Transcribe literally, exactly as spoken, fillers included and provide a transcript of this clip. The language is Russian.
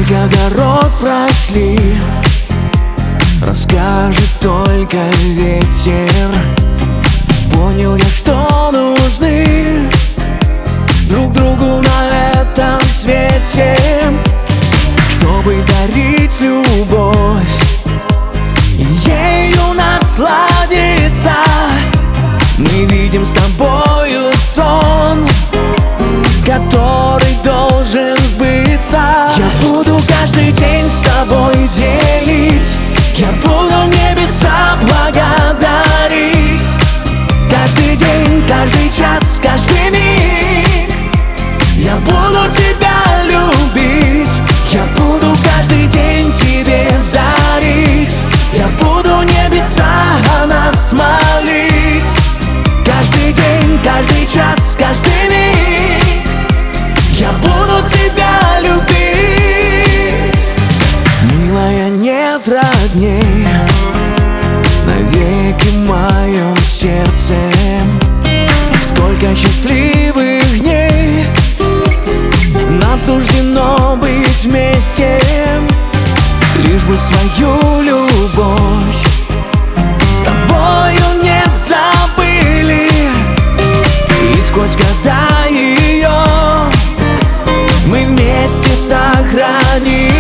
Сколько дорог прошли, расскажет только ветер. Понял я, что нужны друг другу на этом свете, чтобы дарить любовь и ею насладиться. Мы видим с тобою сон, который должен сбыться. Я буду каждый день с тобой делить, я буду небеса благодарить. Каждый день, каждый час, каждый миг я буду тебя любить. Я буду каждый день тебе дарить, я буду небеса о нас молить. Каждый день, каждый час, каждый миг я буду тебя любить. Милая, нет родней навеки в моем сердце. Сколько счастливых дней нам суждено быть вместе. Лишь бы свою любовь с тобою не забыли, и сквозь года ее мы вместе сохраним.